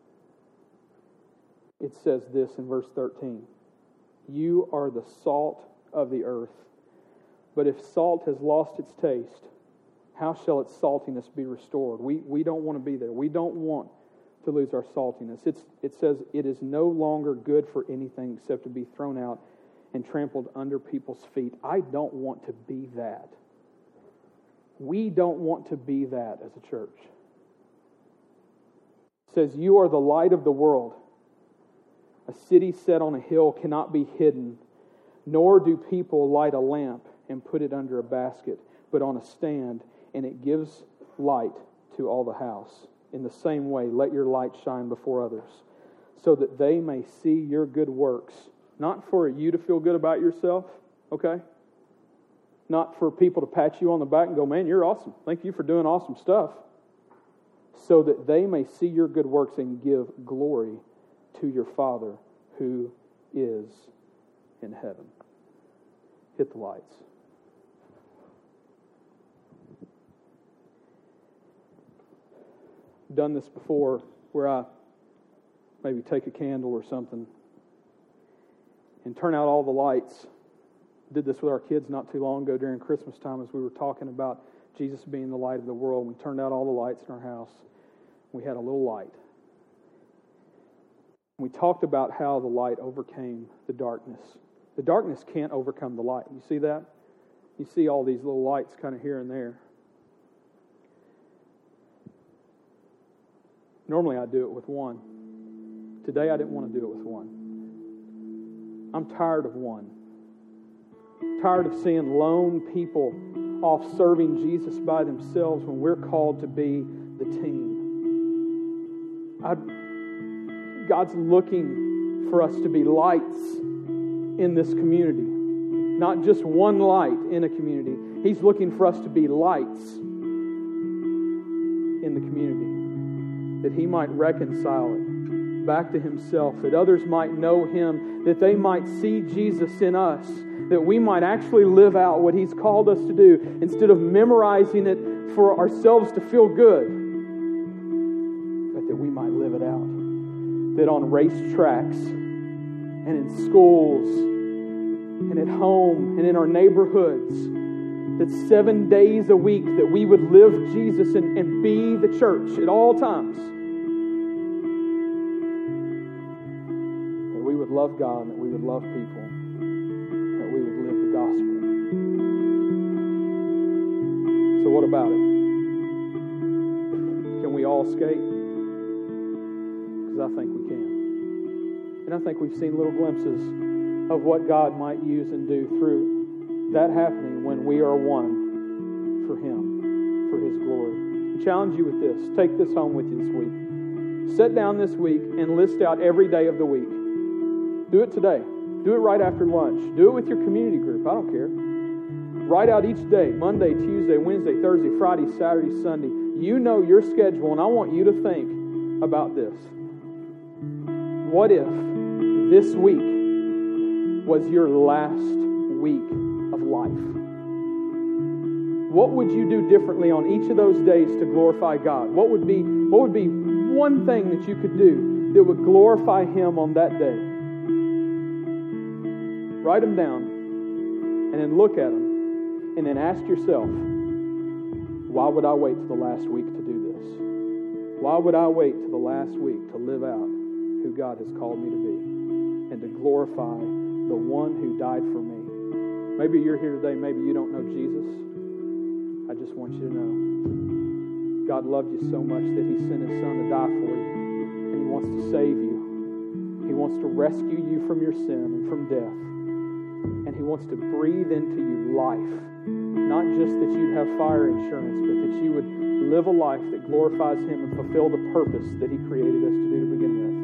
it says this in verse 13. You are the salt of the earth. But if salt has lost its taste, how shall its saltiness be restored? We don't want to be there. We don't want to lose our saltiness. It says it is no longer good for anything except to be thrown out and trampled under people's feet. I don't want to be that. We don't want to be that as a church. It says, you are the light of the world. A city set on a hill cannot be hidden, nor do people light a lamp and put it under a basket, but on a stand, and it gives light to all the house. In the same way, let your light shine before others, so that they may see your good works. Not for you to feel good about yourself, okay? Not for people to pat you on the back and go, man, you're awesome. Thank you for doing awesome stuff. So that they may see your good works and give glory to your Father who is in heaven. Hit the lights. Done this before where I maybe take a candle or something and turn out all the lights. Did this with our kids not too long ago during Christmas time as we were talking about Jesus being the light of the world. We turned out all the lights in our house. We had a little light. We talked about how the light overcame the darkness. The darkness can't overcome the light. You see that? You see all these little lights kind of here and there. Normally I do it with one. Today I didn't want to do it with one. I'm tired of one. Tired of seeing lone people off serving Jesus by themselves when we're called to be the team. God's looking for us to be lights in this community. Not just one light in a community. He's looking for us to be lights in the community. That He might reconcile it back to Himself. That others might know Him. That they might see Jesus in us. That we might actually live out what He's called us to do instead of memorizing it for ourselves to feel good. But that we might live it out. That on racetracks and in schools and at home and in our neighborhoods, that 7 days a week that we would live Jesus and be the church at all times. That we would love God and that we would love people. That we would live the gospel. So what about it? Can we all skate? Because I think we can. And I think we've seen little glimpses of what God might use and do through that happening when we are one for Him, for His glory. I challenge you with this. Take this home with you this week. Sit down this week and list out every day of the week. Do it today. Do it right after lunch. Do it with your community group. I don't care. Write out each day, Monday, Tuesday, Wednesday, Thursday, Friday, Saturday, Sunday. You know your schedule, and I want you to think about this. What if this week was your last week of life? What would you do differently on each of those days to glorify God? What would be one thing that you could do that would glorify Him on that day? Write them down and then look at them and then ask yourself, why would I wait till the last week to do this? Why would I wait till the last week to live out who God has called me to be and to glorify the one who died for me? Maybe you're here today, maybe you don't know Jesus. I just want you to know God loved you so much that He sent His Son to die for you, and He wants to save you. He wants to rescue you from your sin and from death, and He wants to breathe into you life. Not just that you'd have fire insurance, but that you would live a life that glorifies Him and fulfill the purpose that He created us to do to begin with.